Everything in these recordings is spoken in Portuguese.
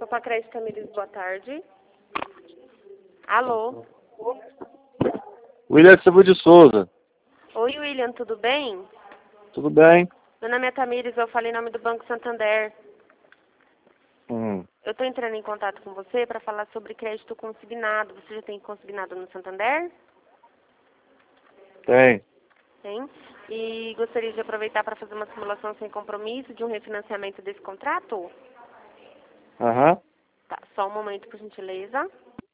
Opa, Crédito Tamires, boa tarde. Alô? William Silva de Souza. Oi, William, tudo bem? Tudo bem? Meu nome é Tamires, eu falei em nome do Banco Santander. Eu estou entrando em contato com você para falar sobre crédito consignado. Você já tem consignado no Santander? Tem. Tem. E gostaria de aproveitar para fazer uma simulação sem compromisso de um refinanciamento desse contrato? Aham. Tá, só um momento, por gentileza.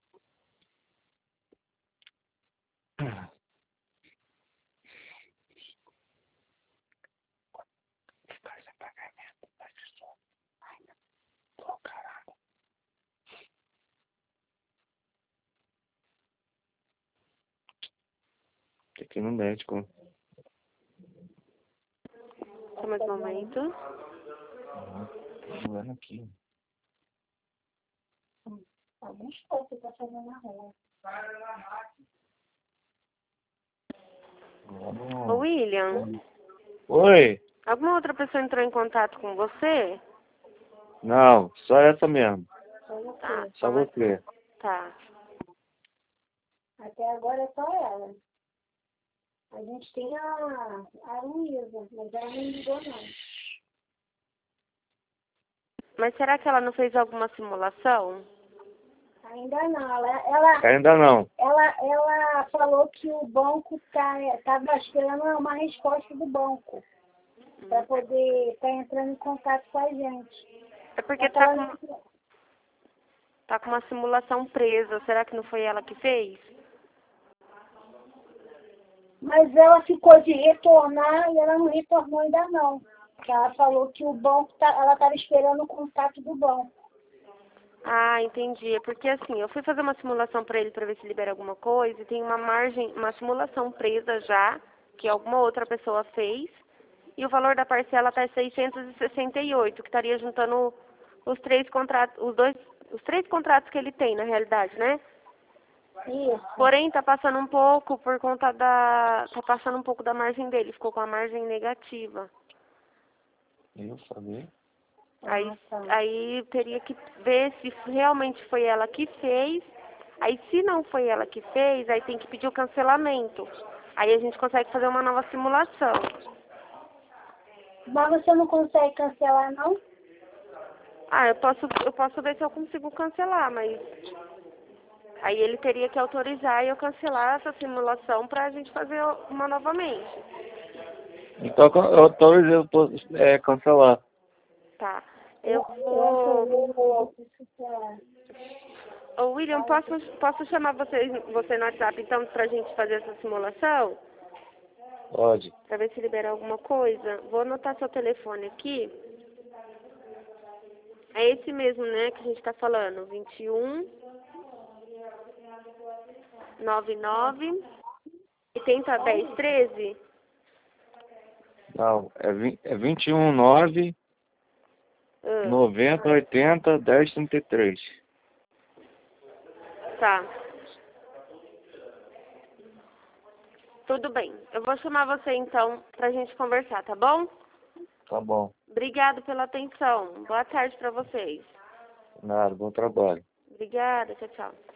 Tem que ir no médico. Só mais um momento. Tô vendo aqui. Alguns coisas que tá fazendo na rua. Ô, William, Oi? alguma outra pessoa entrou em contato com você? Não, só essa mesmo. Tá, Só você. Tá. Até agora é só ela. A gente tem a Luísa, mas ela não ligou não. Mas será que ela não fez alguma simulação? Ainda não. Ainda não. Ela falou que o banco estava esperando uma resposta do banco para poder estar entrando em contato com a gente. É porque tá com uma simulação presa. Será que não foi ela que fez? Mas ela ficou de retornar e ela não retornou ainda não. Ela falou que o banco, ela estava esperando o contato do banco. Ah, entendi. É porque assim, eu fui fazer uma simulação para ele para ver se libera alguma coisa e tem uma margem, uma simulação presa já, que alguma outra pessoa fez, e o valor da parcela está 668, que estaria juntando os três contratos, os três contratos que ele tem na realidade, né? Isso. Porém, tá passando um pouco por conta tá passando um pouco da margem dele, ficou com a margem negativa. Eu sabia. Aí teria que ver se realmente foi ela que fez. Aí se não foi ela que fez, aí tem que pedir o cancelamento. Aí a gente consegue fazer uma nova simulação. Mas você não consegue cancelar não? Ah, eu posso ver se eu consigo cancelar, mas aí ele teria que autorizar e eu cancelar essa simulação pra gente fazer uma novamente. Então eu autorizei cancelar. Tá. Eu vou... Ô, William, posso chamar você no WhatsApp, então, pra gente fazer essa simulação? Pode. Pra ver se libera alguma coisa. Vou anotar seu telefone aqui. É esse mesmo, né, que a gente tá falando. 21 99 80 10 13? Não, é 21 9 90 80 10 33. Tá. Tudo bem. Eu vou chamar você, então, pra gente conversar, tá bom? Tá bom. Obrigado pela atenção. Boa tarde pra vocês. Nada, bom trabalho. Obrigada. Tchau, tchau.